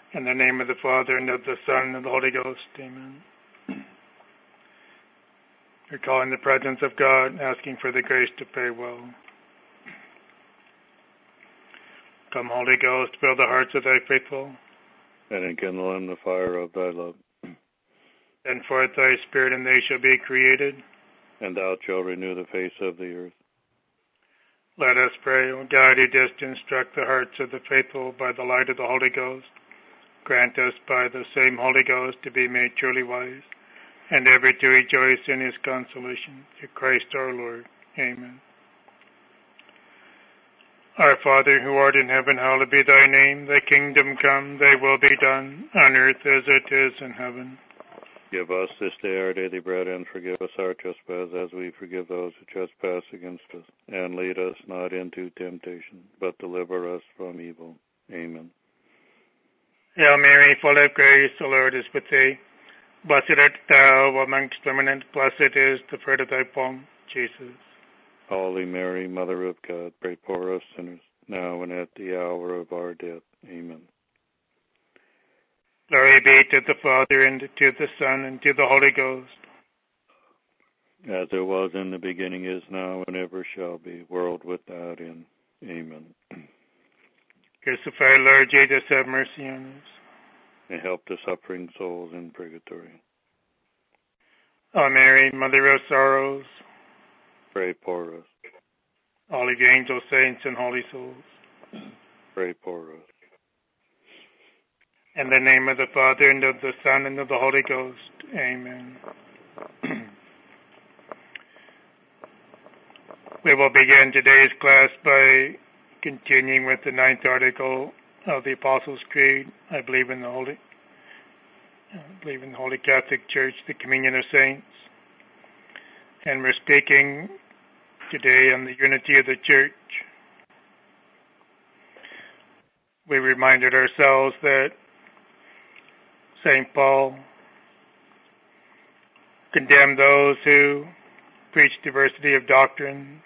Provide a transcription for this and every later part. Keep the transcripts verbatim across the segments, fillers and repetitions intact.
In the name of the Father, and of the Son, and of the Holy Ghost. Amen. We're calling the presence of God, asking for the grace to pray well. Come, Holy Ghost, fill the hearts of thy faithful, and enkindle in the fire of thy love. Send forth thy Spirit, and they shall be created, and thou shalt renew the face of the earth. Let us pray. O God, who didst instruct the hearts of the faithful by the light of the Holy Ghost, grant us by the same Holy Ghost to be made truly wise, and ever to rejoice in his consolation. Through Christ our Lord. Amen. Our Father, who art in heaven, hallowed be thy name. Thy kingdom come, thy will be done, on earth as it is in heaven. Give us this day our daily bread, and forgive us our trespasses, as we forgive those who trespass against us. And lead us not into temptation, but deliver us from evil. Amen. Hail Mary, full of grace, the Lord is with thee. Blessed art thou amongst women, and blessed is the fruit of thy womb, Jesus. Holy Mary, Mother of God, pray for us sinners, now and at the hour of our death. Amen. Glory be to the Father, and to the Son, and to the Holy Ghost. As it was in the beginning, is now, and ever shall be, world without end. Amen. Crucified Lord Jesus, have mercy on us. And help the suffering souls in purgatory. O Mary, Mother of Sorrows, pray for us. All of you angels, saints, and holy souls, pray for us. In the name of the Father, and of the Son, and of the Holy Ghost. Amen. We will begin today's class by continuing with the ninth article of the Apostles' Creed. I believe in the Holy, I believe in the Holy Catholic Church, the communion of saints. And we're speaking today on the unity of the Church. We reminded ourselves that Saint Paul condemned those who preach diversity of doctrines.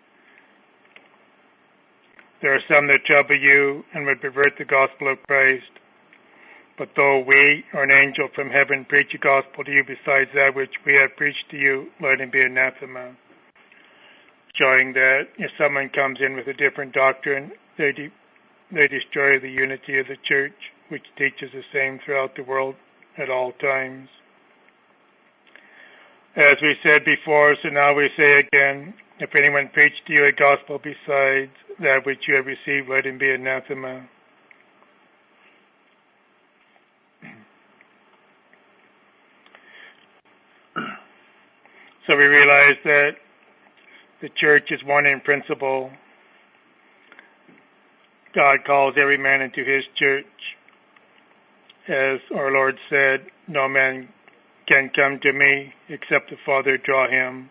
There are some that trouble you and would pervert the gospel of Christ. But though we or an angel from heaven preach a gospel to you besides that which we have preached to you, let him be anathema. Showing that if someone comes in with a different doctrine, they, de- they destroy the unity of the Church, which teaches the same throughout the world at all times. As we said before, so now we say again, if anyone preached to you a gospel besides that which you have received, let him be anathema. So we realize that the Church is one in principle. God calls every man into his church. As our Lord said, no man can come to me except the Father draw him.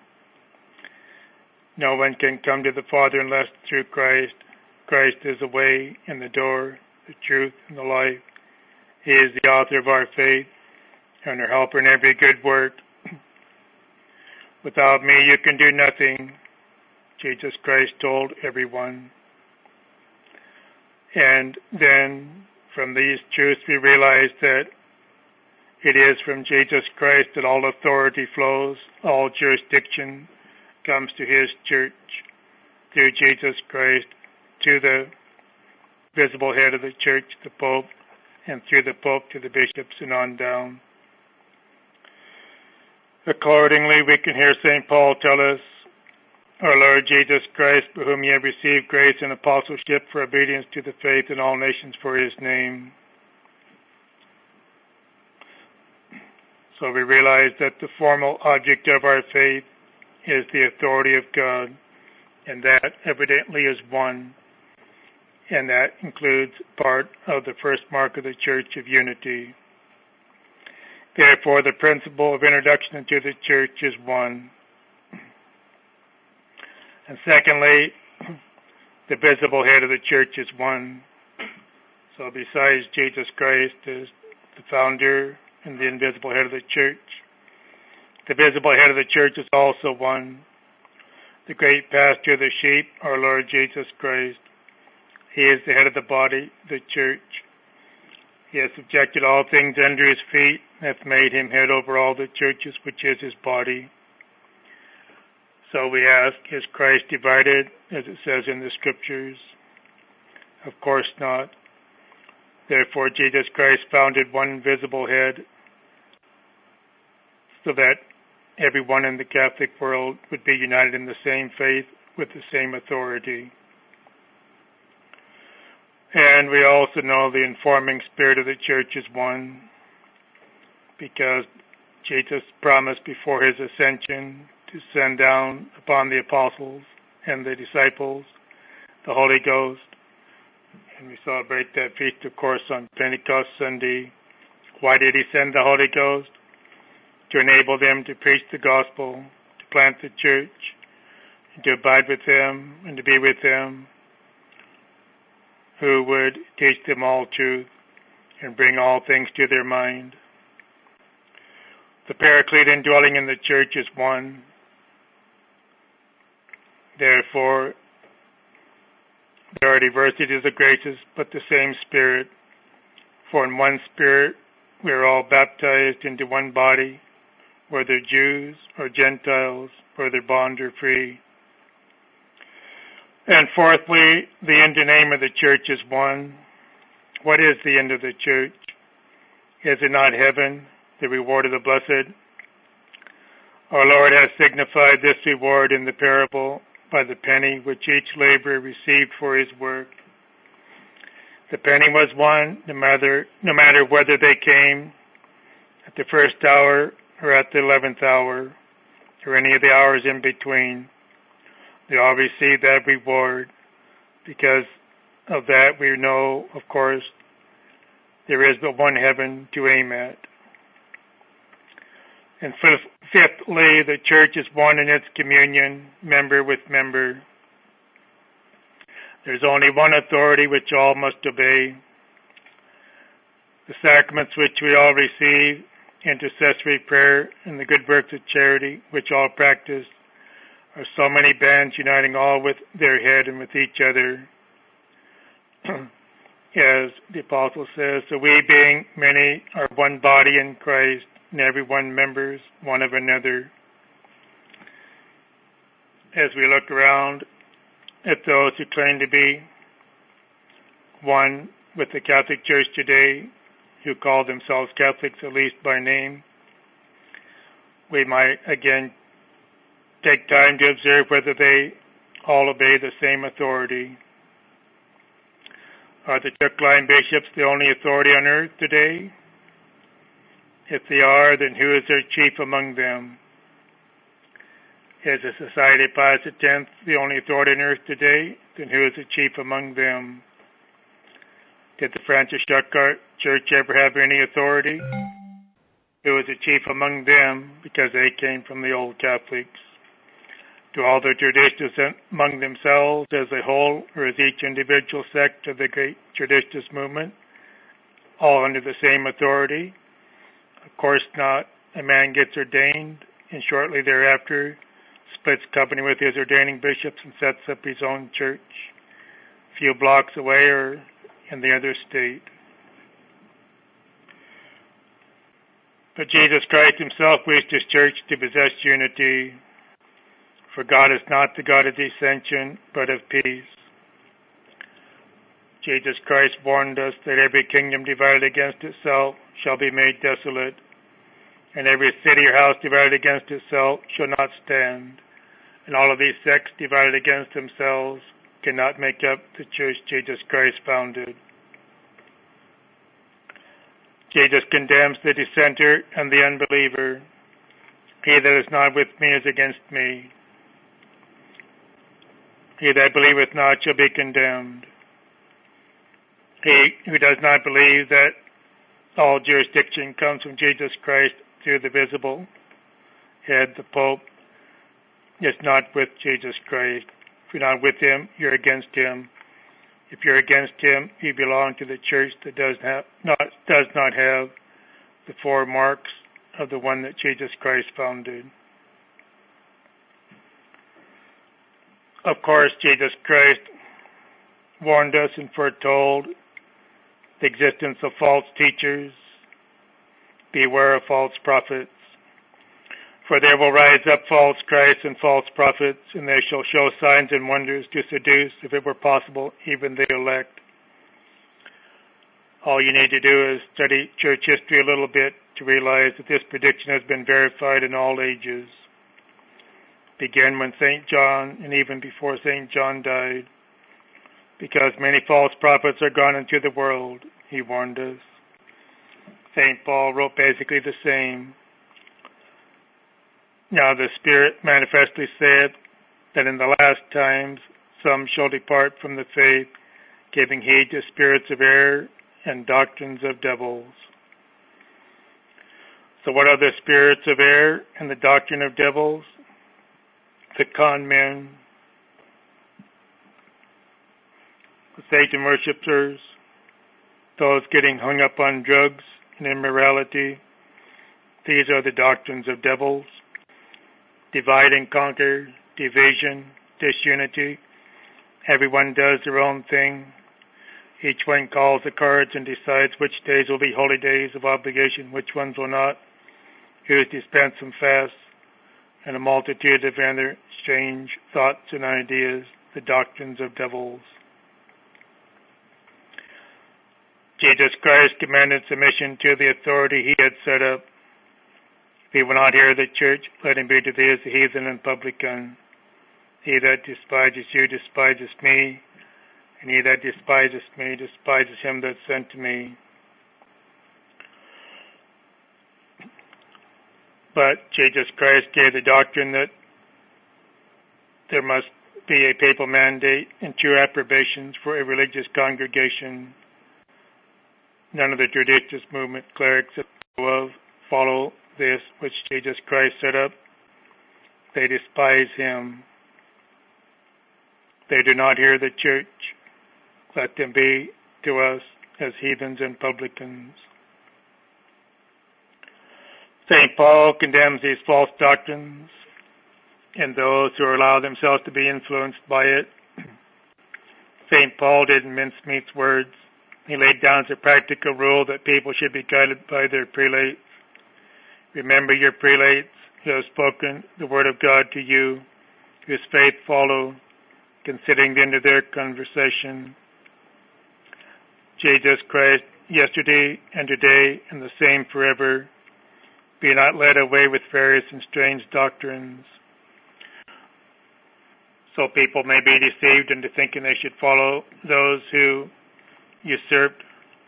No one can come to the Father unless through Christ. Christ is the way and the door, the truth and the life. He is the author of our faith and our helper in every good work. Without me you can do nothing, Jesus Christ told everyone. And then from these truths we realize that it is from Jesus Christ that all authority flows, all jurisdiction comes to his church through Jesus Christ, to the visible head of the church, the Pope, and through the Pope to the bishops and on down. Accordingly, we can hear Saint Paul tell us, our Lord Jesus Christ, by whom ye have received grace and apostleship for obedience to the faith in all nations for his name. So we realize that the formal object of our faith is the authority of God, and that evidently is one, and that includes part of the first mark of the Church of unity. Therefore, the principle of introduction into the Church is one. And secondly, the visible head of the Church is one. So besides Jesus Christ as the founder and the invisible head of the Church, the visible head of the Church is also one. The great pastor of the sheep, our Lord Jesus Christ. He is the head of the body, the Church. He has subjected all things under his feet, and hath made him head over all the churches, which is his body. So we ask, is Christ divided, as it says in the Scriptures? Of course not. Therefore, Jesus Christ founded one visible head, so that everyone in the Catholic world would be united in the same faith with the same authority. And we also know the informing spirit of the church is one, because Jesus promised before his ascension to send down upon the apostles and the disciples the Holy Ghost. And we celebrate that feast, of course, on Pentecost Sunday. Why did he send the Holy Ghost? To enable them to preach the gospel, to plant the church, and to abide with them and to be with them, who would teach them all truth and bring all things to their mind. The Paraclete indwelling in the church is one. Therefore, there are diversities of graces, but the same Spirit. For in one Spirit we are all baptized into one body, whether Jews or Gentiles, whether bond or free. And fourthly, the end and aim of the church is one. What is the end of the church? Is it not heaven, the reward of the blessed? Our Lord has signified this reward in the parable by the penny which each laborer received for his work. The penny was one, no matter, no matter whether they came at the first hour or at the eleventh hour, or any of the hours in between. They all receive that reward. Because of that, we know, of course, there is but one heaven to aim at. And fifthly, the church is one in its communion, member with member. There's only one authority which all must obey. The sacraments which we all receive, intercessory prayer, and the good works of charity which all practice, are so many bands uniting all with their head and with each other. As the Apostle says, so we being many are one body in Christ, and every one members one of another. As we look around at those who claim to be one with the Catholic Church today, who call themselves Catholics, at least by name, we might again take time to observe whether they all obey the same authority. Are the Chuck-line bishops the only authority on earth today? If they are, then who is their chief among them? Is the Society of Pius X the only authority on earth today? Then who is the chief among them? Did the Francis Schuckart Church ever have any authority? Who was the chief among them, because they came from the old Catholics? Do all the traditionalists among themselves as a whole, or as each individual sect of the great traditionalist movement, all under the same authority? Of course not. A man gets ordained, and shortly thereafter splits company with his ordaining bishops and sets up his own church, a few blocks away or in the other state. But Jesus Christ himself wished his church to possess unity. For God is not the God of dissension, but of peace. Jesus Christ warned us that every kingdom divided against itself shall be made desolate, and every city or house divided against itself shall not stand. And all of these sects divided against themselves cannot make up the church Jesus Christ founded. Jesus condemns the dissenter and the unbeliever. He that is not with me is against me. He that believeth not shall be condemned. He who does not believe that all jurisdiction comes from Jesus Christ through the visible head, the Pope, is not with Jesus Christ. If you're not with him, you're against him. If you're against him, you belong to the church that does not, not, does not have the four marks of the one that Jesus Christ founded. Of course, Jesus Christ warned us and foretold the existence of false teachers. Beware of false prophets. For there will rise up false Christs and false prophets, and they shall show signs and wonders to seduce, if it were possible, even the elect. All you need to do is study church history a little bit to realize that this prediction has been verified in all ages. Begin when Saint John, and even before Saint John died. Because many false prophets are gone into the world, he warned us. Saint Paul wrote basically the same. Now the Spirit manifestly said that in the last times some shall depart from the faith, giving heed to spirits of error and doctrines of devils. So what are the spirits of error and the doctrine of devils? The con men, the Satan worshippers, those getting hung up on drugs and immorality. These are the doctrines of devils. Divide and conquer, division, disunity. Everyone does their own thing. Each one calls the cards and decides which days will be holy days of obligation, which ones will not. Who's dispense and fast, and a multitude of other strange thoughts and ideas, the doctrines of devils. Jesus Christ commanded submission to the authority he had set up. If he will not hear the church, let him be to thee as the heathen and publican. He that despises you despises me, and he that despises me despises him that sent me. But Jesus Christ gave the doctrine that there must be a papal mandate and two approbations for a religious congregation. None of the judicious movement clerics that I know of follow this which Jesus Christ set up. They despise him. They do not hear the church. Let them be to us as heathens and publicans. Saint Paul condemns these false doctrines and those who allow themselves to be influenced by it. Saint Paul didn't mince meat words. He laid down as a practical rule that people should be guided by their prelates. Remember your prelates who have spoken the word of God to you, whose faith follow, considering the end of their conversation. Jesus Christ, yesterday and today and the same forever. Be not led away with various and strange doctrines. So people may be deceived into thinking they should follow those who usurped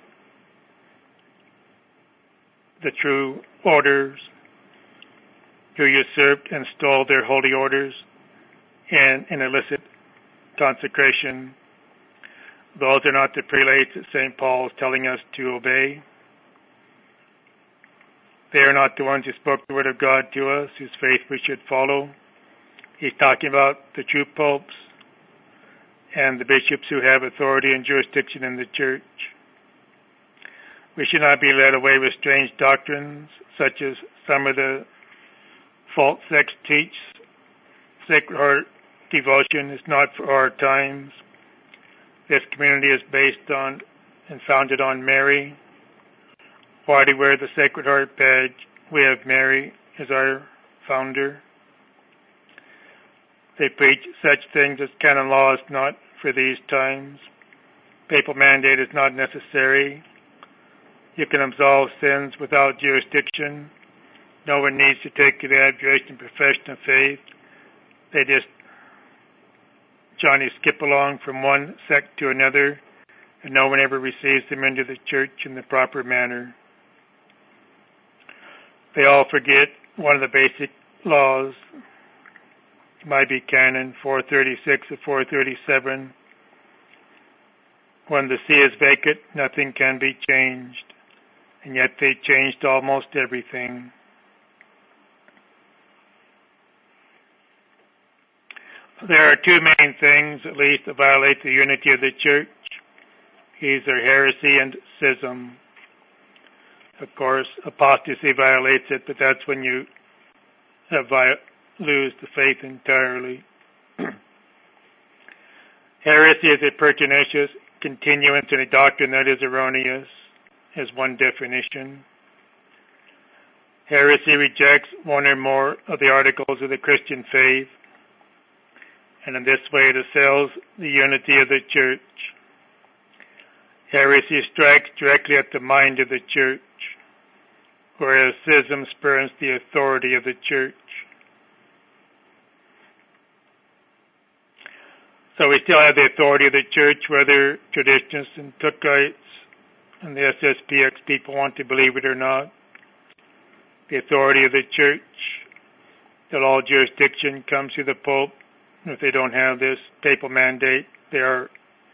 the true orders, who usurped and stole their holy orders in an illicit consecration. Those are not the prelates that Saint Paul is telling us to obey. They are not the ones who spoke the word of God to us, whose faith we should follow. He's talking about the true popes and the bishops who have authority and jurisdiction in the church. We should not be led away with strange doctrines, such as some of the false sects teach. Sacred Heart devotion is not for our times. This community is based on and founded on Mary. Why do we wear the Sacred Heart badge? We have Mary as our founder. They preach such things as canon law is not for these times. Papal mandate is not necessary. You can absolve sins without jurisdiction. No one needs to take the abjuration profession of faith. They just Johnny skip along from one sect to another, and no one ever receives them into the church in the proper manner. They all forget one of the basic laws. It might be canon four thirty-six or four thirty-seven. When the see is vacant, nothing can be changed. And yet they changed almost everything. There are two main things, at least, that violate the unity of the church. These are heresy and schism. Of course, apostasy violates it, but that's when you have vi- lose the faith entirely. Heresy is a pertinacious continuance in a doctrine that is erroneous is one definition. Heresy rejects one or more of the articles of the Christian faith, and in this way it assails the unity of the church. Heresy strikes directly at the mind of the church, whereas schism spurns the authority of the church. So we still have the authority of the church, whether traditionalists and Tookites and the S S P X people want to believe it or not. The authority of the church, that all jurisdiction comes through the Pope. If they don't have this papal mandate, they are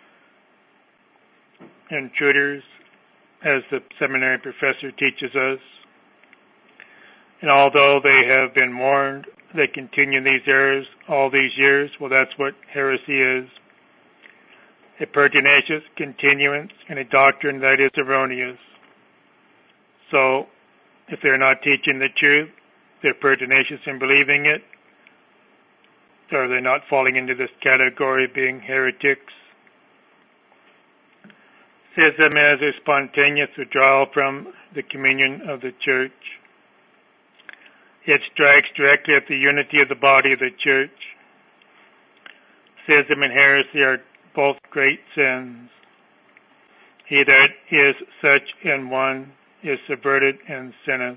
intruders, as the seminary professor teaches us. And although they have been warned, they continue these errors all these years. Well, that's what heresy is. A pertinacious continuance in a doctrine that is erroneous. So, if they're not teaching the truth, they're pertinacious in believing it, or they're not falling into this category of being heretics. Schism is a spontaneous withdrawal from the communion of the church. It strikes directly at the unity of the body of the church. Schism and heresy are both great sins. He that is such in one is subverted and sinneth.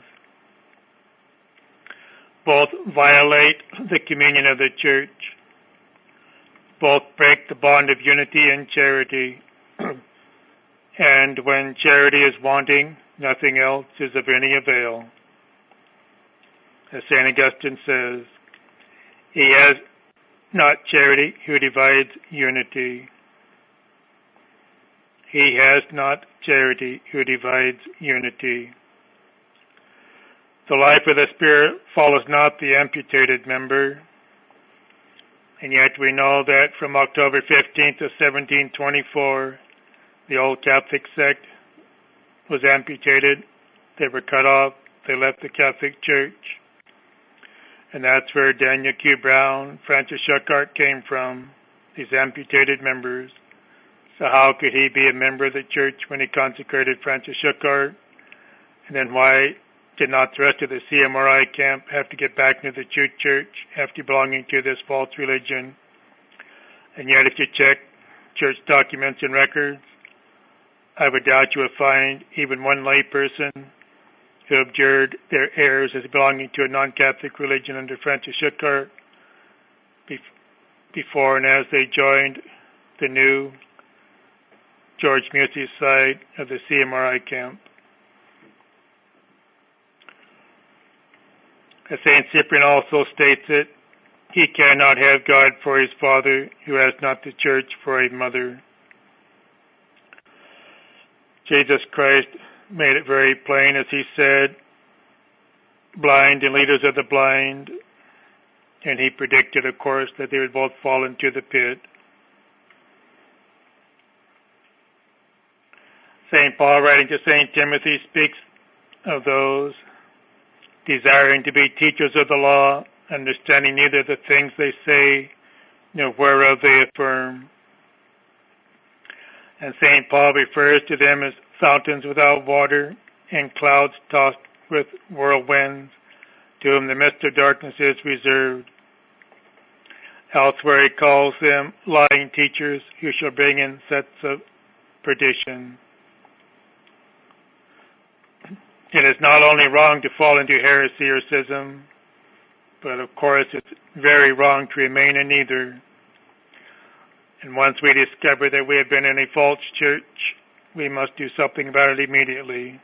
Both violate the communion of the church. Both break the bond of unity and charity. And when charity is wanting, nothing else is of any avail. As Saint Augustine says, he has not charity who divides unity. He has not charity who divides unity. The life of the Spirit follows not the amputated member, and yet we know that from October fifteenth of seventeen twenty-four, the old Catholic sect was amputated. They were cut off. They left the Catholic Church. And that's where Daniel Q. Brown, Francis Schuckart came from, these amputated members. So how could he be a member of the church when he consecrated Francis Schuckart? And then why did not the rest of the C M R I camp have to get back into the true church after belonging to this false religion? And yet if you check church documents and records, I would doubt you would find even one lay person who abjured their errors as belonging to a non-Catholic religion under Francis Schuckart before and as they joined the new George Musey's side of the C M R I camp. As Saint Cyprian also states it, he cannot have God for his father who has not the church for a mother. Jesus Christ made it very plain as he said, blind and leaders of the blind, and he predicted, of course, that they would both fall into the pit. Saint Paul, writing to Saint Timothy, speaks of those desiring to be teachers of the law, understanding neither the things they say nor whereof they affirm. And Saint Paul refers to them as fountains without water and clouds tossed with whirlwinds, to whom the mist of darkness is reserved. Elsewhere he calls them lying teachers who shall bring in sets of perdition. It is not only wrong to fall into heresy or schism, but of course it's very wrong to remain in either. And once we discover that we have been in a false church, we must do something about it immediately.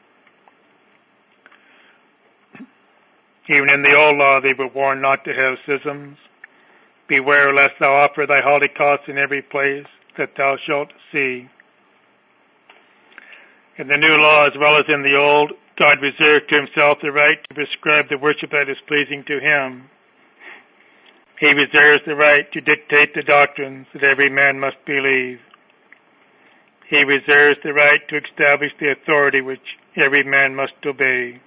Even in the old law they were warned not to have schisms. Beware lest thou offer thy holocausts in every place that thou shalt see. In the new law as well as in the old, God reserved to himself the right to prescribe the worship that is pleasing to him. He reserves the right to dictate the doctrines that every man must believe. He reserves the right to establish the authority which every man must obey.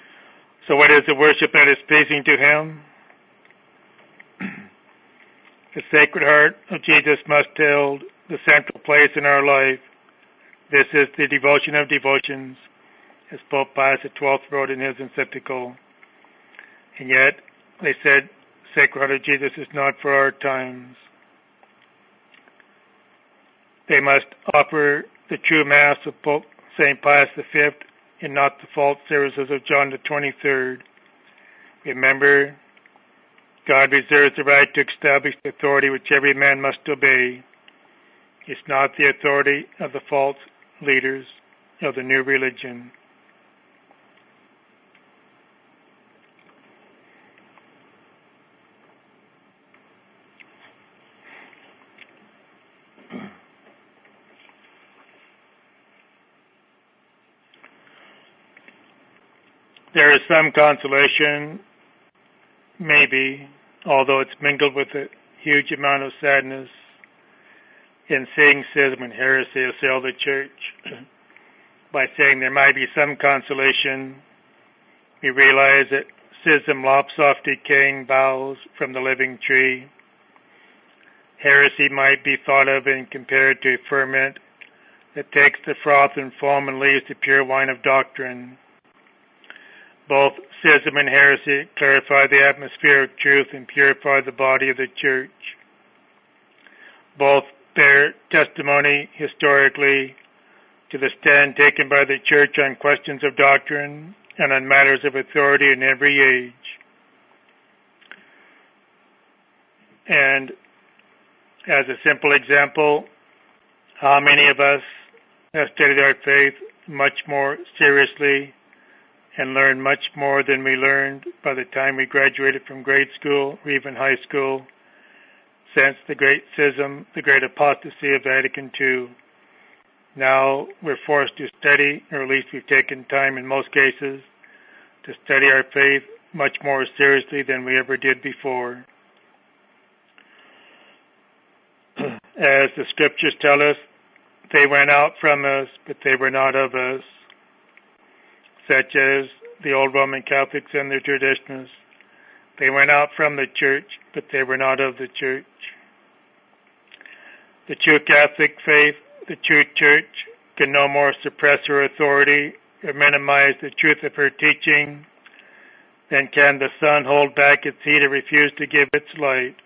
So what is the worship that is pleasing to him? The Sacred Heart of Jesus must hold the central place in our life. This is the devotion of devotions, as Pope Pius the twelfth wrote in his encyclical. And yet, they said, Sacred Heart of Jesus is not for our times. They must offer the true Mass of Pope Saint Pius the fifth and not the false services of John the twenty-third. Remember, God reserves the right to establish the authority which every man must obey. It's not the authority of the false leaders of the new religion. There is some consolation, maybe, although it's mingled with a huge amount of sadness, in seeing schism and heresy assail the Church. By saying there might be some consolation, we realize that schism lops off decaying boughs from the living tree. Heresy might be thought of and compared to a ferment that takes the froth and foam and leaves the pure wine of doctrine. Both schism and heresy clarify the atmosphere of truth and purify the body of the Church. Both bear testimony historically to the stand taken by the Church on questions of doctrine and on matters of authority in every age. And as a simple example, how many of us have studied our faith much more seriously and learned much more than we learned by the time we graduated from grade school or even high school since the great schism, the great apostasy of Vatican two. Now we're forced to study, or at least we've taken time in most cases, to study our faith much more seriously than we ever did before. As the scriptures tell us, they went out from us, but they were not of us, such as the old Roman Catholics and their traditionalists. They went out from the Church, but they were not of the Church. The true Catholic faith, the true Church, can no more suppress her authority or minimize the truth of her teaching than can the sun hold back its heat or refuse to give its light.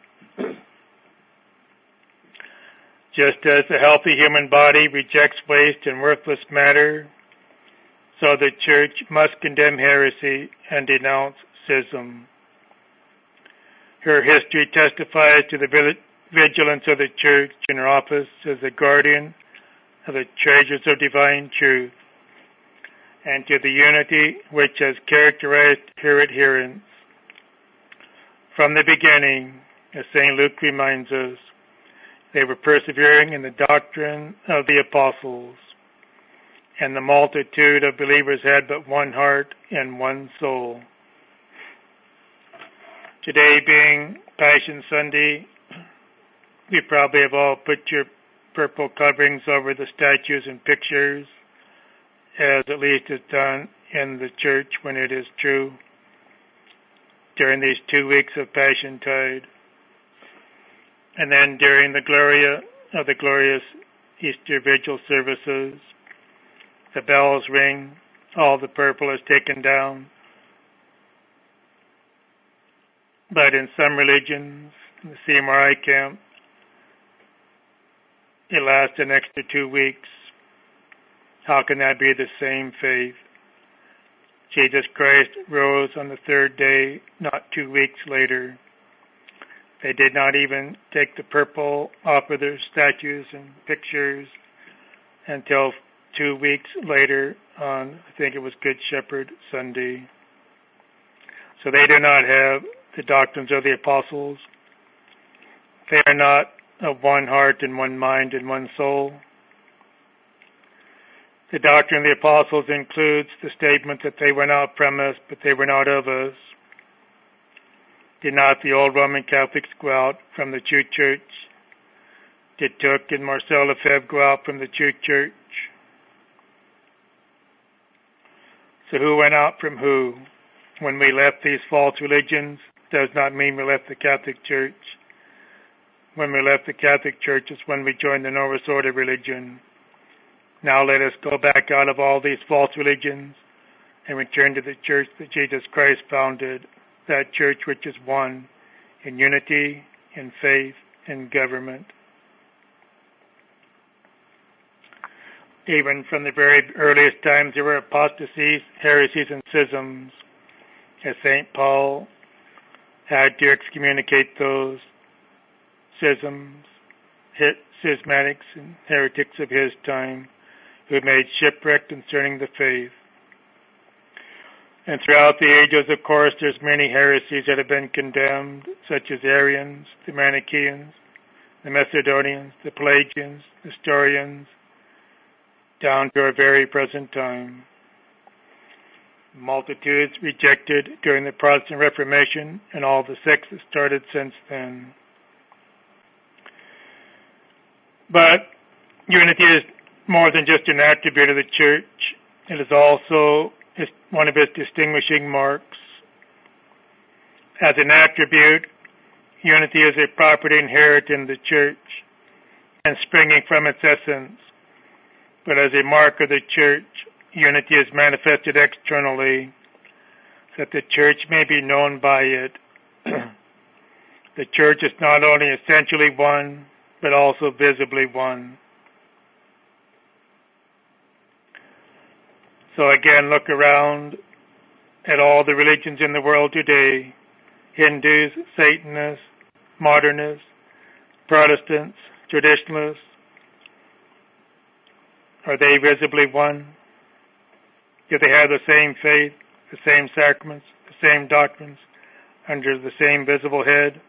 Just as a healthy human body rejects waste and worthless matter, so the Church must condemn heresy and denounce schism. Her history testifies to the vigilance of the Church in her office as the guardian of the treasures of divine truth, and to the unity which has characterized her adherents. From the beginning, as Saint Luke reminds us, they were persevering in the doctrine of the apostles, and the multitude of believers had but one heart and one soul. Today being Passion Sunday, we probably have all put your purple coverings over the statues and pictures, as at least is done in the Church when it is true, during these two weeks of Passion Tide. And then during the Gloria of the glorious Easter Vigil services, the bells ring, all the purple is taken down. But in some religions, in the C M R I camp, it lasts an extra two weeks. How can that be the same faith? Jesus Christ rose on the third day, not two weeks later. They did not even take the purple off of their statues and pictures until two weeks later on, I think it was Good Shepherd Sunday. So they do not have the doctrines of the apostles. They are not of one heart and one mind and one soul. The doctrine of the apostles includes the statement that they went out from us, but they were not of us. Did not the old Roman Catholics go out from the true Church? Did Tuck and Marcel Lefebvre go out from the true Church? So who went out from who? When we left these false religions, does not mean we left the Catholic Church. when we left the Catholic Church as when we joined the Novus Ordo religion. Now let us go back out of all these false religions and return to the church that Jesus Christ founded, that church which is one in unity, in faith, in government. Even from the very earliest times, there were apostasies, heresies, and schisms, as Saint Paul had to excommunicate those schisms, schismatics, and heretics of his time who made shipwreck concerning the faith. And throughout the ages, of course, there's many heresies that have been condemned, such as Arians, the Manichaeans, the Macedonians, the Pelagians, the Nestorians, down to our very present time. Multitudes rejected during the Protestant Reformation and all the sects that started since then. But unity is more than just an attribute of the Church. It is also one of its distinguishing marks. As an attribute, unity is a property inherent in the Church and springing from its essence. But as a mark of the Church, unity is manifested externally, so that the Church may be known by it. The Church is not only essentially one, but also visibly one. So again, look around at all the religions in the world today: Hindus, Satanists, Modernists, Protestants, Traditionalists. Are they visibly one? Do they have the same faith, the same sacraments, the same doctrines, under the same visible head?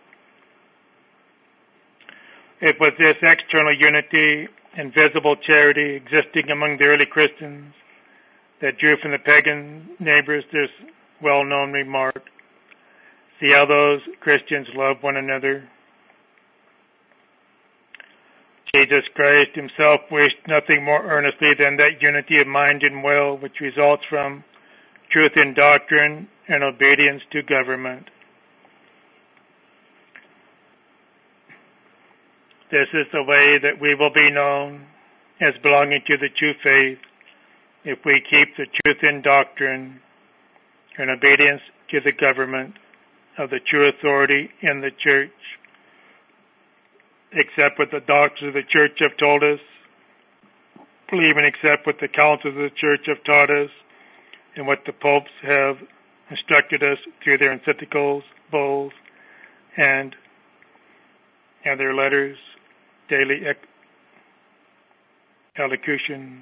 It was this external unity and visible charity existing among the early Christians that drew from the pagan neighbors this well-known remark: see how those Christians love one another. Jesus Christ himself wished nothing more earnestly than that unity of mind and will which results from truth in doctrine and obedience to government. This is the way that we will be known as belonging to the true faith, if we keep the truth in doctrine and obedience to the government of the true authority in the Church. Accept what the doctors of the Church have told us, believe and accept what the councils of the Church have taught us, and what the popes have instructed us through their encyclicals, bulls, and, and their letters, daily elocutions.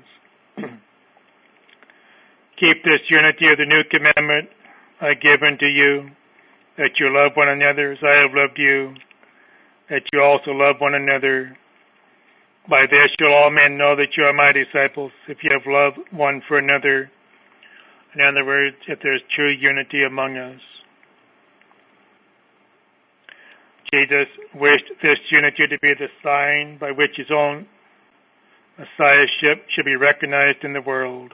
Keep this unity of the new commandment I give unto you, that you love one another as I have loved you, that you also love one another. By this shall all men know that you are my disciples, if you have love one for another. In other words, if there is true unity among us. Jesus wished this unity to be the sign by which his own messiahship should be recognized in the world.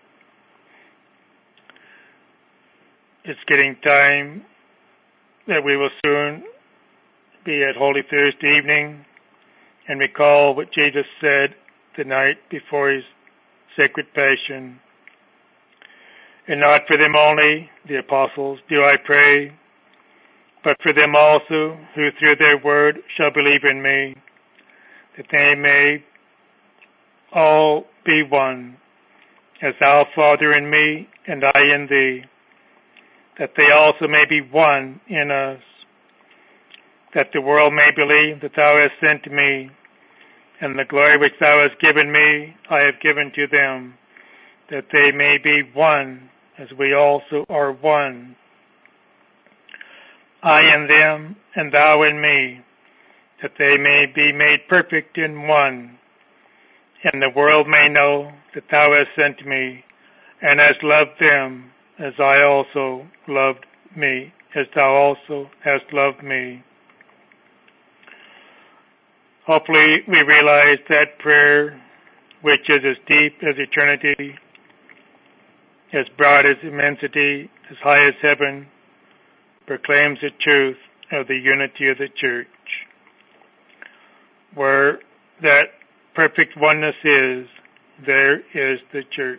It's getting time that we will soon be at Holy Thursday evening and recall what Jesus said the night before his sacred passion. And not for them only, the apostles, do I pray, but for them also who through their word shall believe in me, that they may all be one, as thou, Father, in me, and I in thee, that they also may be one in us, that the world may believe that thou hast sent me, and the glory which thou hast given me I have given to them, that they may be one, as we also are one. I in them, and thou in me, that they may be made perfect in one, and the world may know that thou hast sent me, and hast loved them, as I also loved me, as thou also hast loved me. Hopefully we realize that prayer, which is as deep as eternity, as broad as immensity, as high as heaven, proclaims the truth of the unity of the Church. Where that perfect oneness is, there is the church.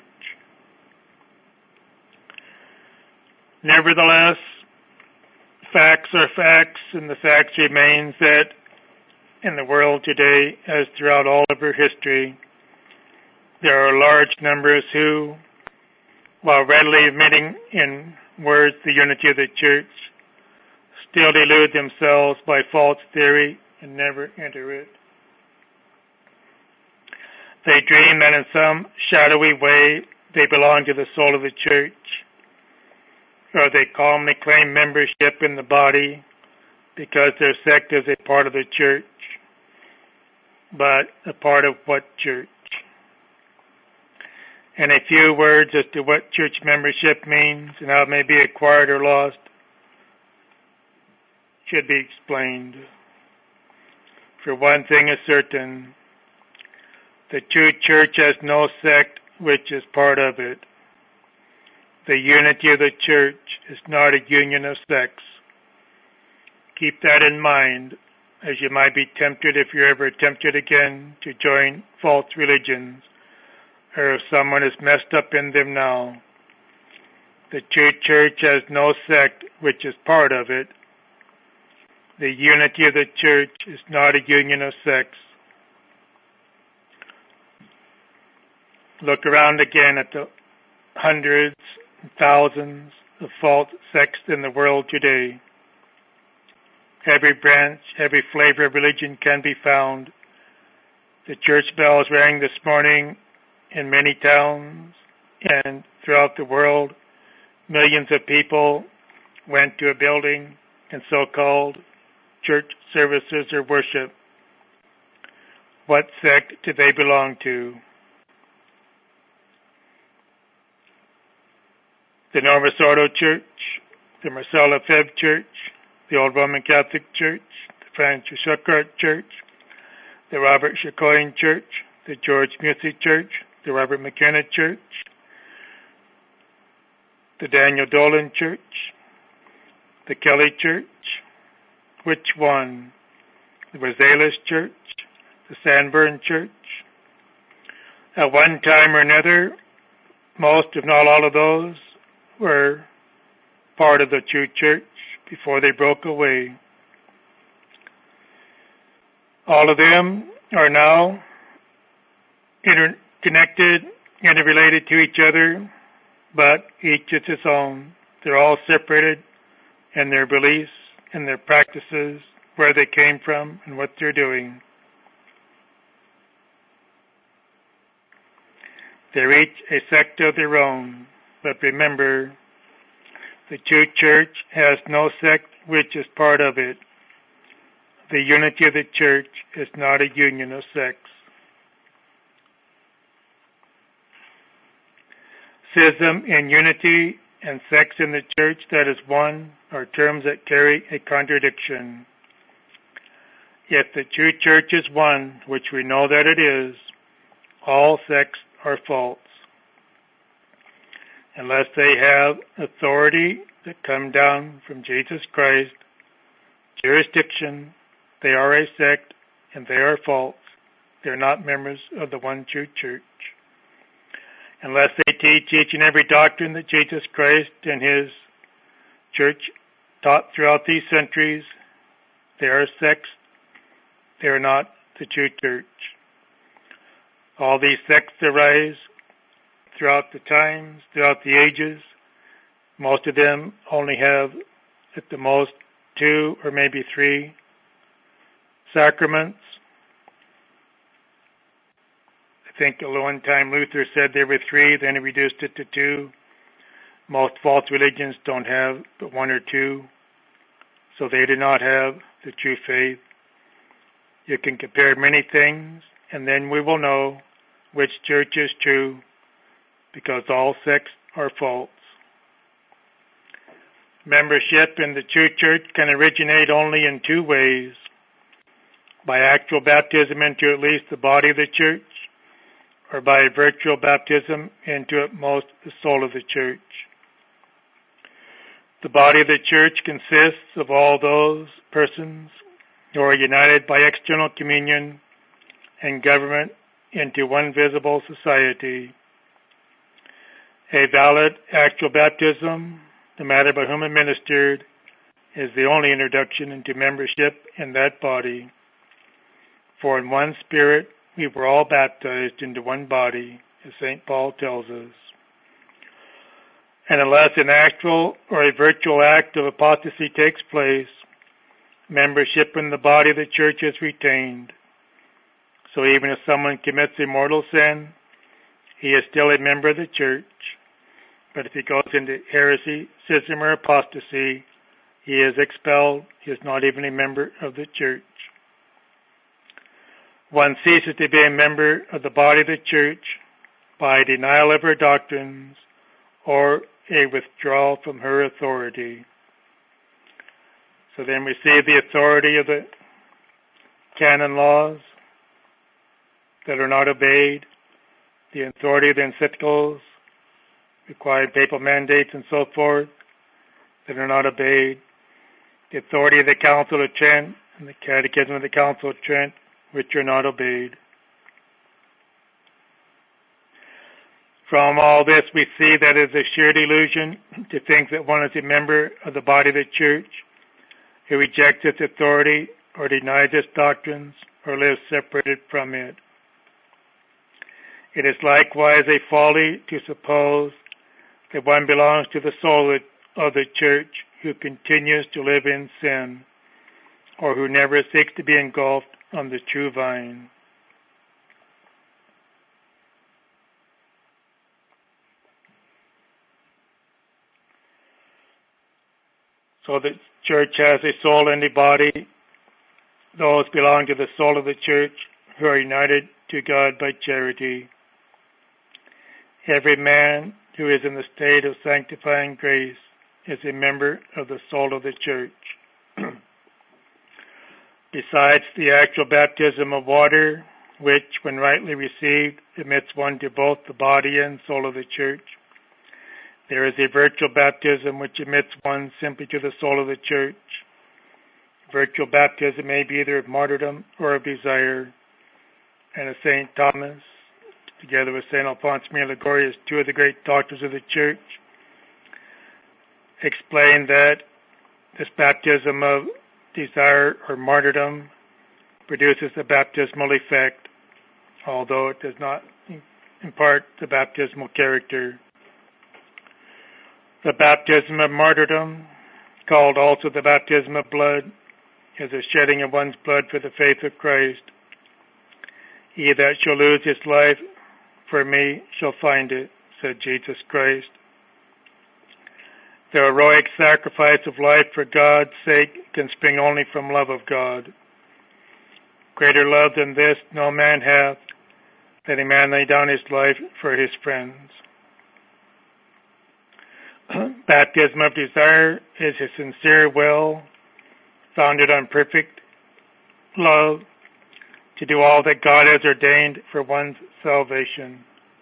Nevertheless, facts are facts, and the fact remains that in the world today, as throughout all of our history, there are large numbers who, while readily admitting in words the unity of the church, still delude themselves by false theory and never enter it. They dream that in some shadowy way they belong to the soul of the church, or they calmly claim membership in the body because their sect is a part of the church. But a part of what church? And a few words as to what church membership means and how it may be acquired or lost should be explained. For one thing is certain, the true church has no sect which is part of it. The unity of the church is not a union of sects. Keep that in mind, as you might be tempted, if you're ever tempted again, to join false religions, or if someone is messed up in them now. The true church has no sect which is part of it. The unity of the church is not a union of sects. Look around again at the hundreds and thousands of false sects in the world today. Every branch, every flavor of religion can be found. The church bells rang this morning in many towns and throughout the world. Millions of people went to a building and so-called church services or worship. What sect do they belong to? The Novus Ordo Church, the Marcel Lefebvre Church, the Old Roman Catholic Church, the Francis Schuckart Church, the Robert Chicoine Church, the George Mussey Church, the Robert McKenna Church, the Daniel Dolan Church, the Kelly Church. Which one? The Versailles Church, the Sanborn Church. At one time or another, most, if not all of those, were part of the true church before they broke away. All of them are now interconnected, interrelated to each other, but each is its own. They're all separated in their beliefs and their practices, where they came from and what they're doing. They're each a sect of their own, but remember, the true church has no sect which is part of it. The unity of the church is not a union of sects. Schism in unity and sects in the church that is one are terms that carry a contradiction. If the true church is one, which we know that it is, all sects are false. Unless they have authority that come down from Jesus Christ, jurisdiction, they are a sect and they are false. They're not members of the one true church. Unless they teach each and every doctrine that Jesus Christ and his church taught throughout these centuries, they are sects. They are not the true church. All these sects arise throughout the times, throughout the ages. Most of them only have at the most two or maybe three sacraments. I think at one time Luther said there were three, then he reduced it to two. Most false religions don't have but one or two, so they do not have the true faith. You can compare many things, and then we will know which church is true, because all sects are false. Membership in the true church can originate only in two ways: by actual baptism into at least the body of the church, or by virtual baptism into at most the soul of the church. The body of the church consists of all those persons who are united by external communion and government into one visible society. A valid actual baptism, no matter by whom administered, is the only introduction into membership in that body. For in one Spirit we were all baptized into one body, as Saint Paul tells us. And unless an actual or a virtual act of apostasy takes place, membership in the body of the church is retained. So even if someone commits a mortal sin, he is still a member of the church. But if he goes into heresy, schism, or apostasy, he is expelled. He is not even a member of the church. One ceases to be a member of the body of the church by denial of her doctrines or a withdrawal from her authority. So then we see the authority of the canon laws that are not obeyed, the authority of the encyclicals, required papal mandates and so forth that are not obeyed, the authority of the Council of Trent and the Catechism of the Council of Trent, which are not obeyed. From all this, we see that it is a sheer delusion to think that one is a member of the body of the church who rejects its authority or denies its doctrines or lives separated from it. It is likewise a folly to suppose that one belongs to the soul of the church who continues to live in sin or who never seeks to be engulfed on the true vine. So the church has a soul and a body. Those belong to the soul of the church who are united to God by charity. Every man who is in the state of sanctifying grace is a member of the soul of the church. Besides the actual baptism of water, which, when rightly received, admits one to both the body and soul of the church, there is a virtual baptism which admits one simply to the soul of the church. Virtual baptism may be either of martyrdom or of desire, and as Saint Thomas, together with Saint Alphonse Maria Ligorius, two of the great doctors of the church, explained that this baptism of desire or martyrdom produces the baptismal effect, although it does not impart the baptismal character. The baptism of martyrdom, called also the baptism of blood, is a shedding of one's blood for the faith of Christ. He that shall lose his life for me shall find it, said Jesus Christ. The heroic sacrifice of life for God's sake can spring only from love of God. Greater love than this no man hath, that a man lay down his life for his friends. Baptism of desire is a sincere will, founded on perfect love, to do all that God has ordained for one's salvation.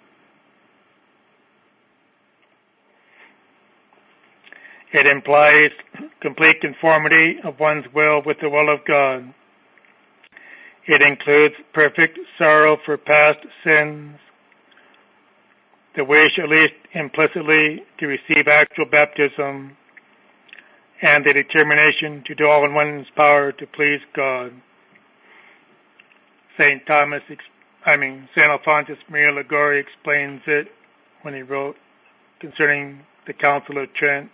It implies complete conformity of one's will with the will of God. It includes perfect sorrow for past sins, the wish, at least implicitly, to receive actual baptism, and the determination to do all in one's power to please God. Saint Thomas, I mean, Saint Alphonsus Maria Ligori explains it when he wrote concerning the Council of Trent.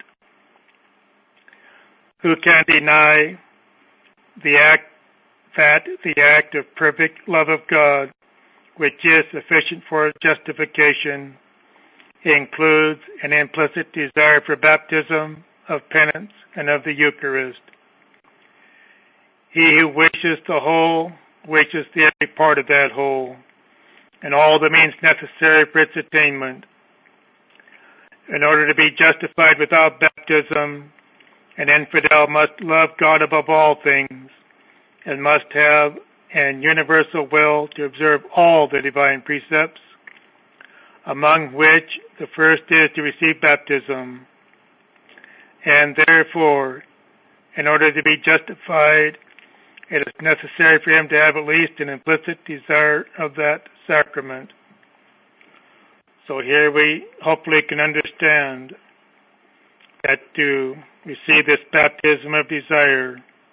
Who can deny the act, that the act of perfect love of God, which is sufficient for justification, includes an implicit desire for baptism, of penance, and of the Eucharist? He who wishes the whole wishes the every part of that whole, and all the means necessary for its attainment. In order to be justified without baptism, an infidel must love God above all things, and must have an universal will to observe all the divine precepts, among which the first is to receive baptism. And therefore, in order to be justified, it is necessary for him to have at least an implicit desire of that sacrament. So here we hopefully can understand that to receive this baptism of desire,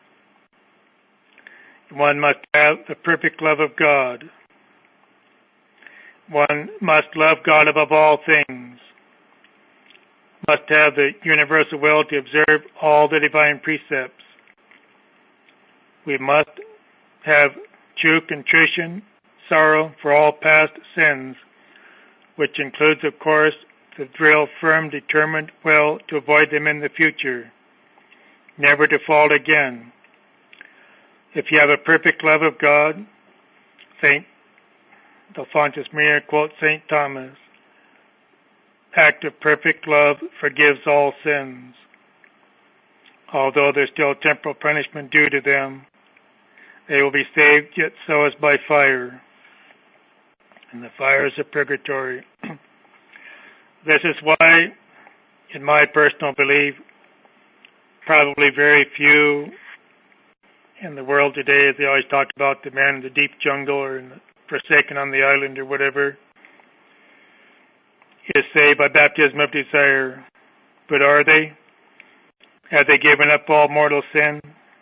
one must have the perfect love of God. One must love God above all things, must have the universal will to observe all the divine precepts. We must have true contrition, sorrow for all past sins, which includes, of course, the real firm, determined will to avoid them in the future, never to fall again. If you have a perfect love of God, Saint Alphonsus Maria quotes Saint Thomas, act of perfect love forgives all sins. Although there's still temporal punishment due to them, they will be saved, yet so as by fire, and the fires of purgatory. This is why, in my personal belief, probably very few in the world today, as they always talk about the man in the deep jungle or in the forsaken on the island or whatever, is saved by baptism of desire. But are they? Have they given up all mortal sin?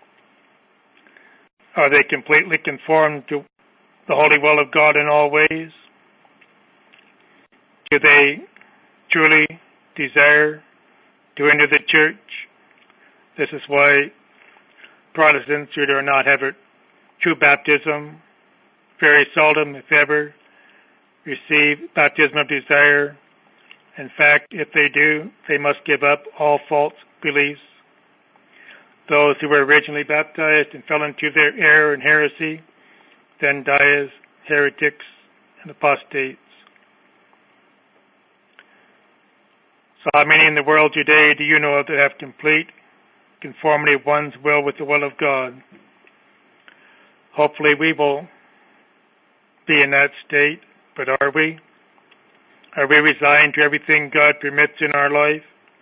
Are they completely conformed to the holy will of God in all ways? Do they truly desire to enter the church? This is why Protestants who do not have a true baptism very seldom, if ever, receive baptism of desire. In fact, if they do, they must give up all false beliefs. Those who were originally baptized and fell into their error and heresy then die as heretics and apostates. So how many in the world today do you know of that have complete conformity of one's will with the will of God? Hopefully we will be in that state, but are we? Are we resigned to everything God permits in our life?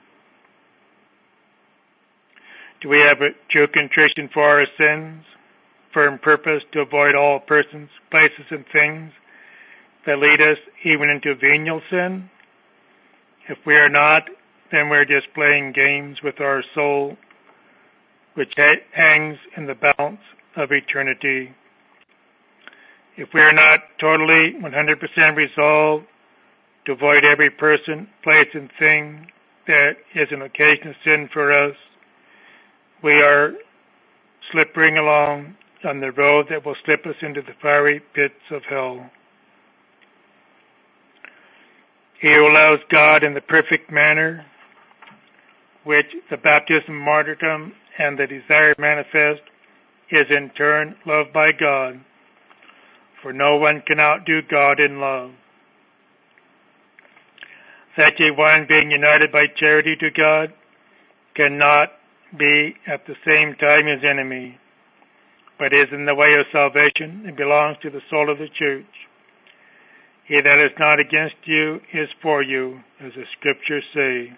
Do we have a true contrition for our sins, firm purpose to avoid all persons, places, and things that lead us even into venial sin? If we are not, then we're just playing games with our soul, which ha- hangs in the balance of eternity. If we are not totally one hundred percent resolved to avoid every person, place, and thing that is an occasion of sin for us, we are slipping along on the road that will slip us into the fiery pits of hell. He who loves God in the perfect manner, which the baptism, martyrdom, and the desire manifest, is in turn loved by God, for no one can outdo God in love. Such a one, being united by charity to God, cannot be at the same time his enemy, but is in the way of salvation and belongs to the soul of the church. He that is not against you is for you, as the scriptures say.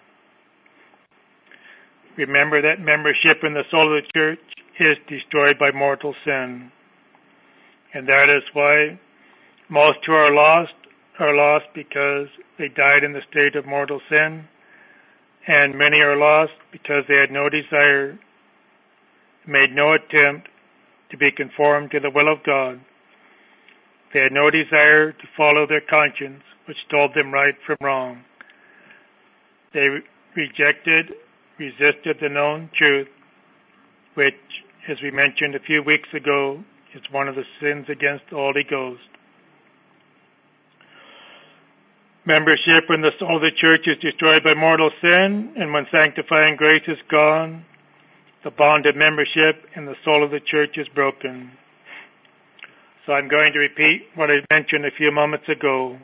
Remember that membership in the soul of the church is destroyed by mortal sin. And that is why most who are lost are lost because they died in the state of mortal sin, and many are lost because they had no desire, made no attempt to be conformed to the will of God. They had no desire to follow their conscience, which told them right from wrong. They rejected, resisted the known truth, which, as we mentioned a few weeks ago, is one of the sins against the Holy Ghost. Membership in the soul of the church is destroyed by mortal sin, and when sanctifying grace is gone, the bond of membership in the soul of the church is broken. So I'm going to repeat what I mentioned a few moments ago.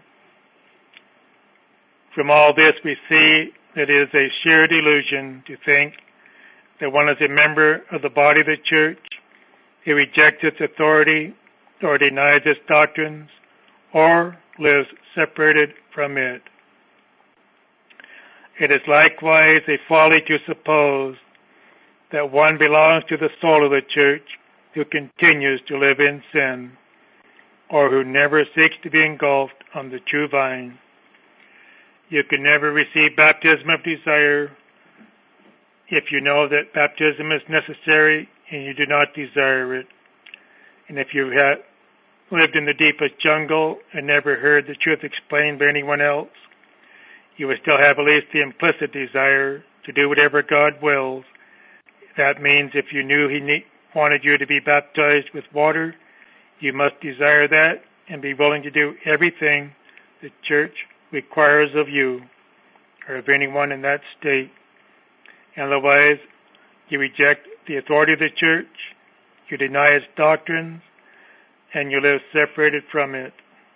From all this we see that it is a sheer delusion to think that one is a member of the body of the church, he rejects its authority or denies its doctrines or lives separated from it. It is likewise a folly to suppose that one belongs to the soul of the church who continues to live in sin, or who never seeks to be engulfed on the true vine. You can never receive baptism of desire if you know that baptism is necessary and you do not desire it. And if you have lived in the deepest jungle and never heard the truth explained by anyone else, you would still have at least the implicit desire to do whatever God wills. That means if you knew He need, wanted you to be baptized with water, you must desire that and be willing to do everything the church requires of you or of anyone in that state. Otherwise, you reject the authority of the church, you deny its doctrines, and you live separated from it.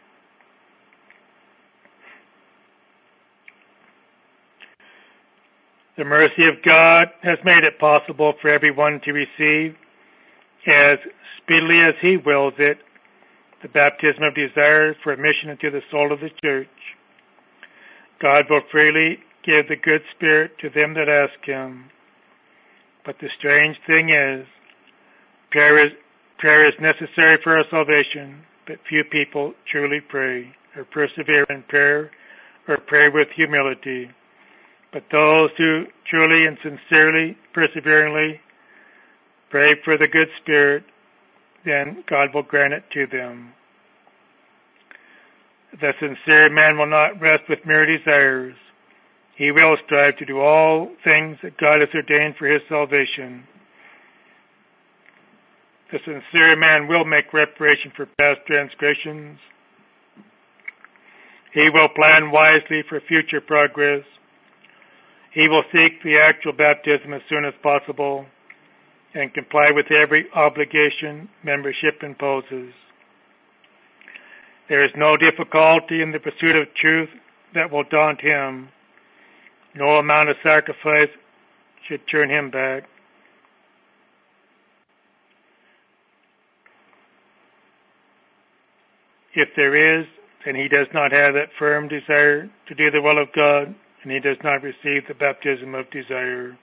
The mercy of God has made it possible for everyone to receive, as speedily as He wills it, the baptism of desire for admission into the soul of the church. God will freely give the good Spirit to them that ask Him. But the strange thing is, prayer is, prayer is necessary for our salvation, but few people truly pray, or persevere in prayer, or pray with humility. But those who truly and sincerely, perseveringly pray for the good Spirit, then God will grant it to them. The sincere man will not rest with mere desires. He will strive to do all things that God has ordained for his salvation. The sincere man will make reparation for past transgressions. He will plan wisely for future progress. He will seek the actual baptism as soon as possible and comply with every obligation membership imposes. There is no difficulty in the pursuit of truth that will daunt him. No amount of sacrifice should turn him back. If there is, then he does not have that firm desire to do the will of God, and he does not receive the baptism of desire.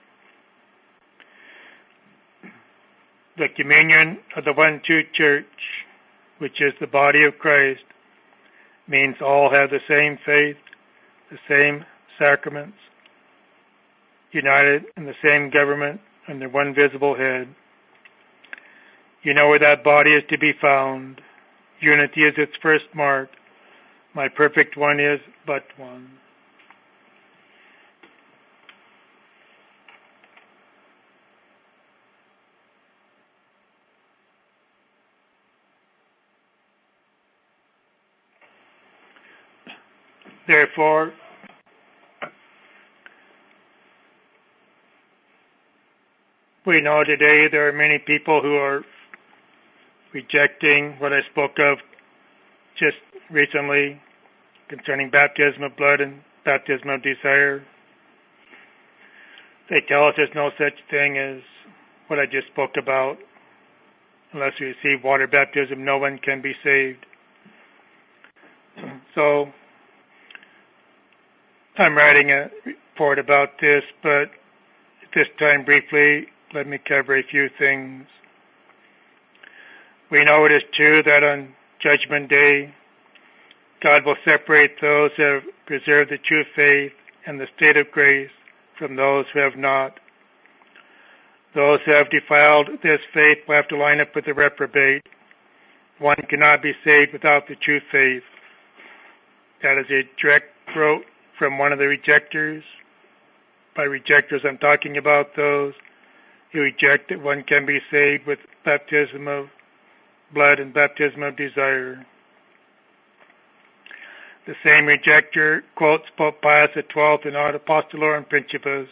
The communion of the one true church, which is the body of Christ, means all have the same faith, the same sacraments, united in the same government under one visible head. You know where that body is to be found. Unity is its first mark. My perfect one is but one. Therefore, we know today there are many people who are rejecting what I spoke of just recently concerning baptism of blood and baptism of desire. They tell us there's no such thing as what I just spoke about. Unless we receive water baptism, no one can be saved. So, I'm writing a report about this, but at this time, briefly, let me cover a few things. We know it is true that on Judgment Day, God will separate those who have preserved the true faith and the state of grace from those who have not. Those who have defiled this faith will have to line up with the reprobate. One cannot be saved without the true faith. That is a direct quote from one of the rejectors. By rejectors, I'm talking about those who reject that one can be saved with baptism of blood and baptism of desire. The same rejector quotes Pope Pius the twelfth in Ad Apostolorum Principis.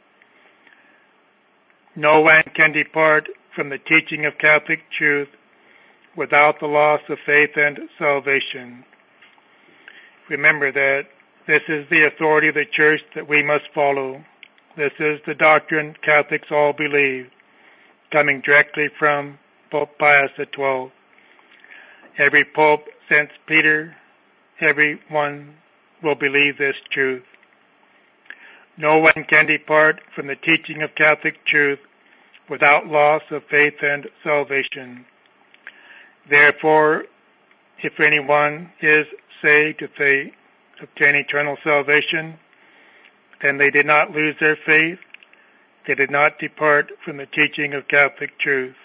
No one can depart from the teaching of Catholic truth without the loss of faith and salvation. Remember that this is the authority of the Church that we must follow. This is the doctrine Catholics all believe, coming directly from Pope Pius the twelfth. Every pope since Peter, everyone will believe this truth. No one can depart from the teaching of Catholic truth without loss of faith and salvation. Therefore, if anyone is saved, if they obtain eternal salvation, then they did not lose their faith. They did not depart from the teaching of Catholic truth.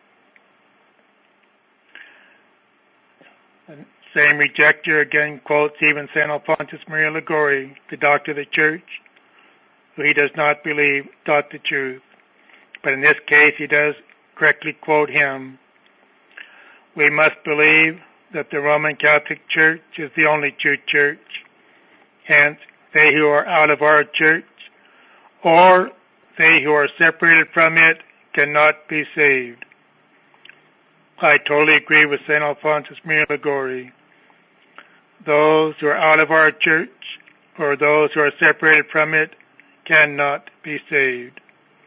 The same rejecter again quotes even Saint Alphonsus Maria Liguori, the doctor of the Church, who he does not believe taught the truth. But in this case, he does correctly quote him. We must believe that the Roman Catholic Church is the only true church. Hence, they who are out of our church, or they who are separated from it, cannot be saved. I totally agree with Saint Alphonsus Maria Liguori. Those who are out of our church, or those who are separated from it, cannot be saved.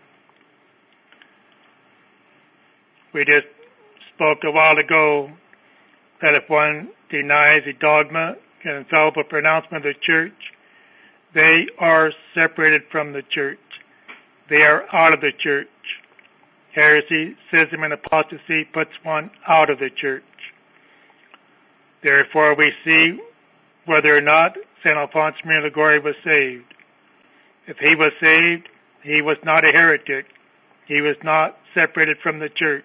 We just spoke a while ago that if one denies a dogma and infallible pronouncement of the church, they are separated from the church. They are out of the church. Heresy, schism, and apostasy puts one out of the church. Therefore, we see whether or not Saint Alphonsus Maria Liguori was saved. If he was saved, he was not a heretic. He was not separated from the church.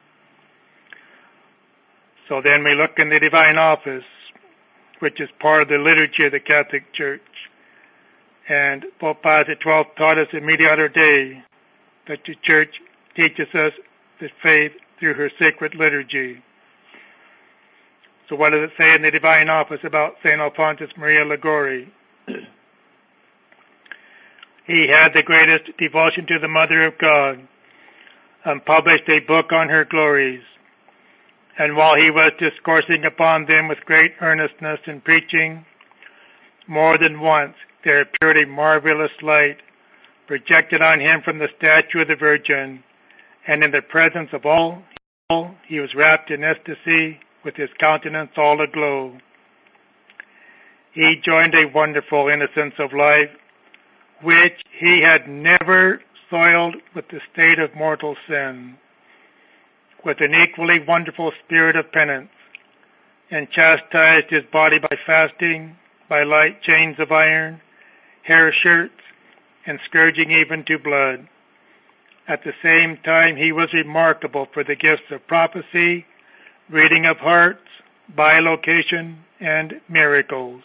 So then we look in the divine office, which is part of the liturgy of the Catholic Church. And Pope Pius the twelfth taught us in Mediator Dei that the Church teaches us the faith through her sacred liturgy. So what does it say in the divine office about Saint Alphonsus Maria Liguori? He had the greatest devotion to the Mother of God and published a book on her glories. And while he was discoursing upon them with great earnestness in preaching, more than once there appeared a marvelous light projected on him from the statue of the Virgin, and in the presence of all, he was wrapped in ecstasy with his countenance all aglow. He joined a wonderful innocence of life, which he had never soiled with the state of mortal sin, with an equally wonderful spirit of penance, and chastised his body by fasting, by light chains of iron, hair shirts, and scourging even to blood. At the same time, he was remarkable for the gifts of prophecy, reading of hearts, bilocation, and miracles.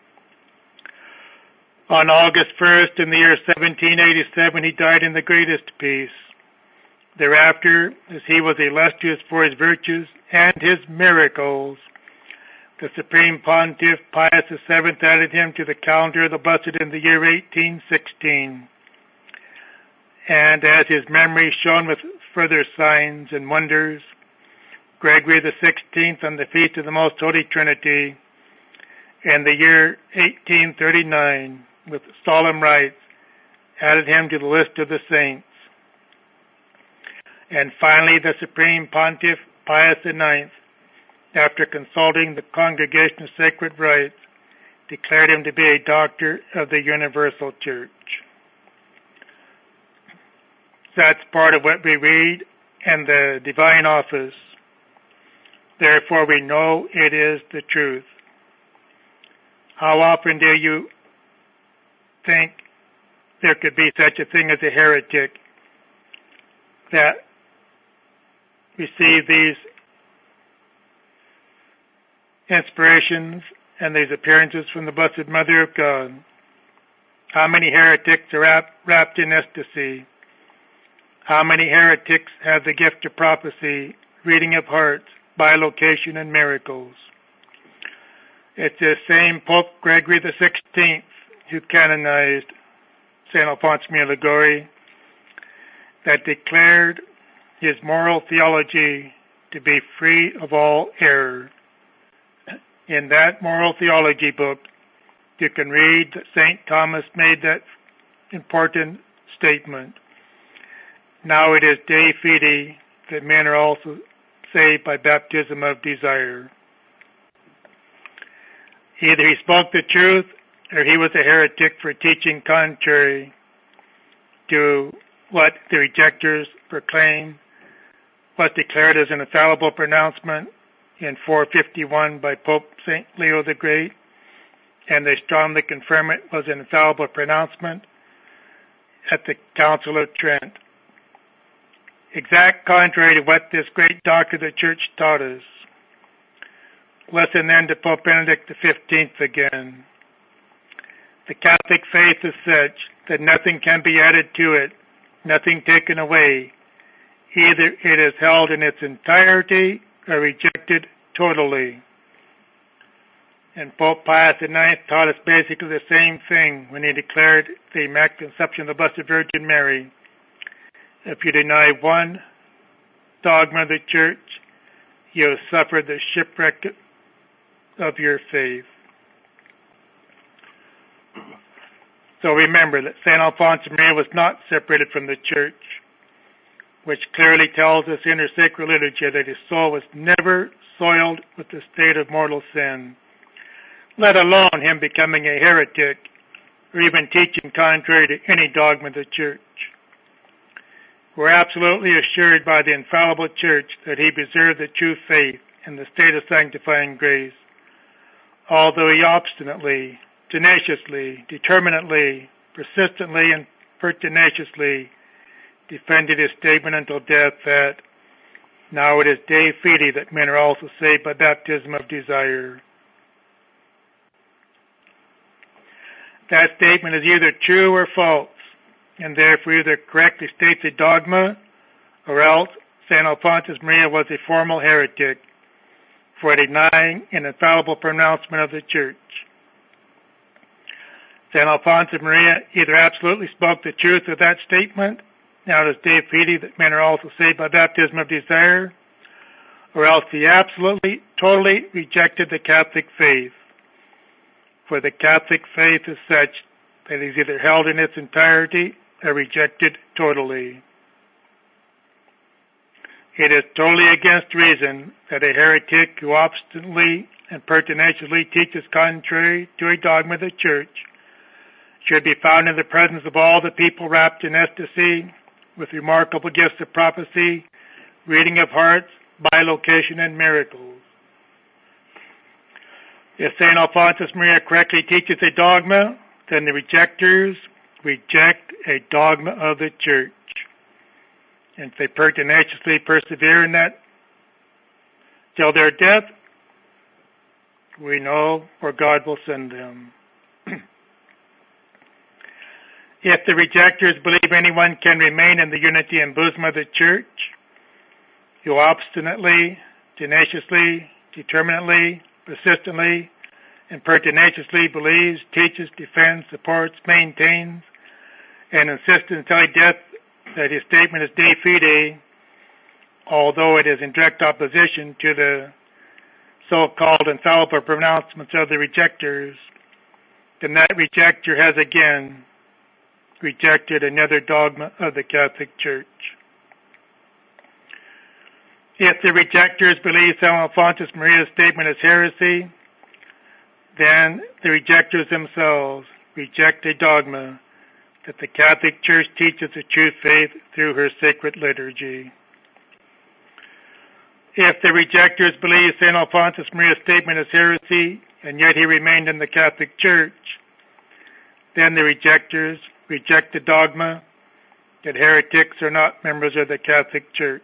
On August first, in the year seventeen eighty-seven, he died in the greatest peace. Thereafter, as he was illustrious for his virtues and his miracles, the Supreme Pontiff Pius the seventh added him to the calendar of the blessed in the year eighteen sixteen. And as his memory shone with further signs and wonders, Gregory the sixteenth, on the feast of the Most Holy Trinity, in the year eighteen thirty-nine, with solemn rites, added him to the list of the saints. And finally, the Supreme Pontiff Pius the ninth, after consulting the Congregation of Sacred Rites, declared him to be a doctor of the Universal Church. That's part of what we read in the divine office. Therefore, we know it is the truth. How often do you think there could be such a thing as a heretic that receive these inspirations and these appearances from the Blessed Mother of God? How many heretics are wrapped, wrapped in ecstasy? How many heretics have the gift of prophecy, reading of hearts, bilocation, and miracles? It's the same Pope Gregory the sixteenth who canonized Saint Alphonsus Maria Liguori that declared his moral theology to be free of all error. In that moral theology book, you can read that Saint Thomas made that important statement. Now it is Dei Fide that men are also saved by baptism of desire. Either he spoke the truth or he was a heretic for teaching contrary to what the rejectors proclaim was declared as an infallible pronouncement in four fifty-one by Pope Saint Leo the Great, and they strongly confirm it was an infallible pronouncement at the Council of Trent. Exact contrary to what this great doctor of the Church taught us. Listen then to Pope Benedict the fifteenth again. The Catholic faith is such that nothing can be added to it, nothing taken away. Either it is held in its entirety or rejected totally. And Pope Pius the ninth taught us basically the same thing when he declared the Immaculate Conception of the Blessed Virgin Mary. If you deny one dogma of the Church, you have suffered the shipwreck of your faith. So remember that Saint Alphonse Maria was not separated from the Church, which clearly tells us in her sacred liturgy that his soul was never soiled with the state of mortal sin, let alone him becoming a heretic or even teaching contrary to any dogma of the Church. We're absolutely assured by the infallible Church that he preserved the true faith in the state of sanctifying grace, although he obstinately, tenaciously, determinately, persistently, and pertinaciously defended his statement until death that now it is Dei Fide that men are also saved by baptism of desire. That statement is either true or false, and therefore either correctly states a dogma, or else Saint Alphonsus Maria was a formal heretic for denying an infallible pronouncement of the Church. Saint Alphonsus Maria either absolutely spoke the truth of that statement, now it is Dei Fide that men are also saved by baptism of desire, or else he absolutely, totally rejected the Catholic faith. For the Catholic faith is such that it is either held in its entirety or rejected totally. It is totally against reason that a heretic who obstinately and pertinaciously teaches contrary to a dogma of the Church should be found in the presence of all the people wrapped in ecstasy, with remarkable gifts of prophecy, reading of hearts, bilocation, and miracles. If Saint Alphonsus Maria correctly teaches a dogma, then the rejectors reject a dogma of the Church. And if they pertinaciously persevere in that till their death, we know where God will send them. If the rejectors believe anyone can remain in the unity and bosom of the Church, who obstinately, tenaciously, determinately, persistently, and pertinaciously believes, teaches, defends, supports, maintains, and insists until his death that his statement is Dei Fide, although it is in direct opposition to the so-called infallible pronouncements of the rejectors, then that rejector has again rejected another dogma of the Catholic Church. If the rejectors believe Saint Alphonsus Maria's statement is heresy, then the rejectors themselves reject a dogma that the Catholic Church teaches the true faith through her sacred liturgy. If the rejectors believe Saint Alphonsus Maria's statement is heresy, and yet he remained in the Catholic Church, then the rejectors reject the dogma that heretics are not members of the Catholic Church.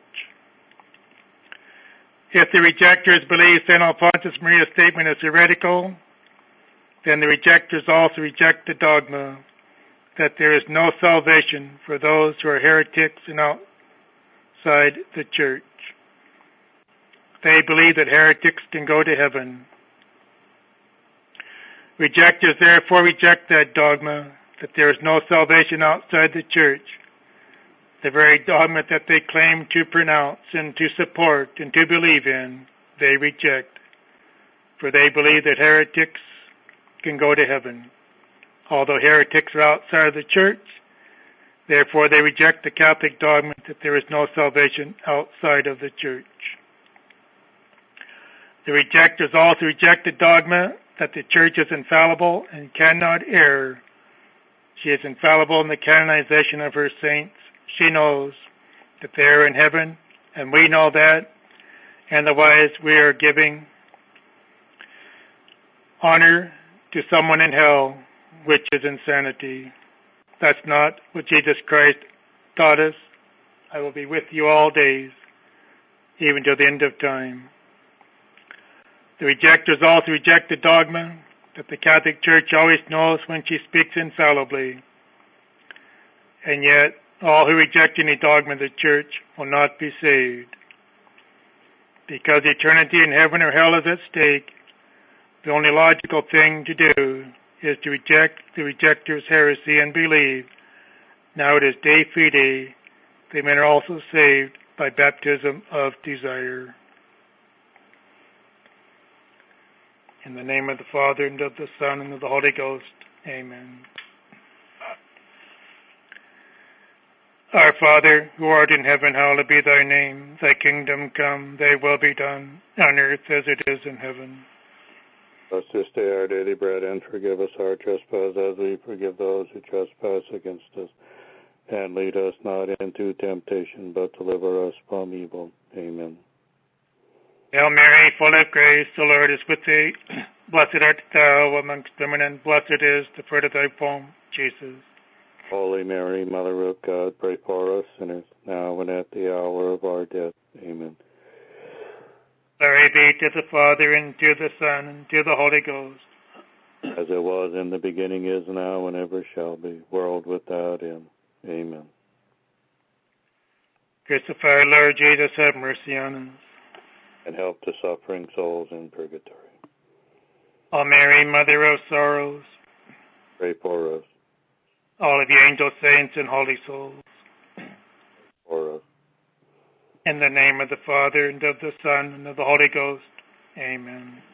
If the rejectors believe Saint Alphonsus Maria's statement is heretical, then the rejectors also reject the dogma that there is no salvation for those who are heretics and outside the Church. They believe that heretics can go to heaven. Rejectors therefore reject that dogma that there is no salvation outside the Church, the very dogma that they claim to pronounce and to support and to believe in, they reject. For they believe that heretics can go to heaven. Although heretics are outside of the Church, therefore they reject the Catholic dogma that there is no salvation outside of the Church. The rejectors also reject the dogma that the Church is infallible and cannot err. She is infallible in the canonization of her saints. she knows that they're in heaven, and we know that, and otherwise we are giving honor to someone in hell, which is insanity. That's not what Jesus Christ taught us. I will be with you all days, even to the end of time. The rejectors also reject the dogma that the Catholic Church always knows when she speaks infallibly. And yet, all who reject any dogma of the Church will not be saved. Because eternity in heaven or hell is at stake, the only logical thing to do is to reject the rejectors' heresy and believe, now it is de fide, they men are also saved by baptism of desire. In the name of the Father, and of the Son, and of the Holy Ghost. Amen. Our Father, who art in heaven, hallowed be thy name. Thy kingdom come, thy will be done, on earth as it is in heaven. Give us this day our daily bread, and forgive us our trespasses, as we forgive those who trespass against us. And lead us not into temptation, but deliver us from evil. Amen. Hail Mary, full of grace, the Lord is with thee. Blessed art thou amongst women, and blessed is the fruit of thy womb, Jesus. Holy Mary, Mother of God, pray for us sinners, now and at the hour of our death. Amen. Glory be to the Father, and to the Son, and to the Holy Ghost. As it was in the beginning, is now, and ever shall be, world without end. Amen. Crucified Lord Jesus, have mercy on us. And help the suffering souls in purgatory. O Mary, Mother of Sorrows, pray for us. All of you angel saints and holy souls, for us. In the name of the Father, and of the Son, and of the Holy Ghost. Amen.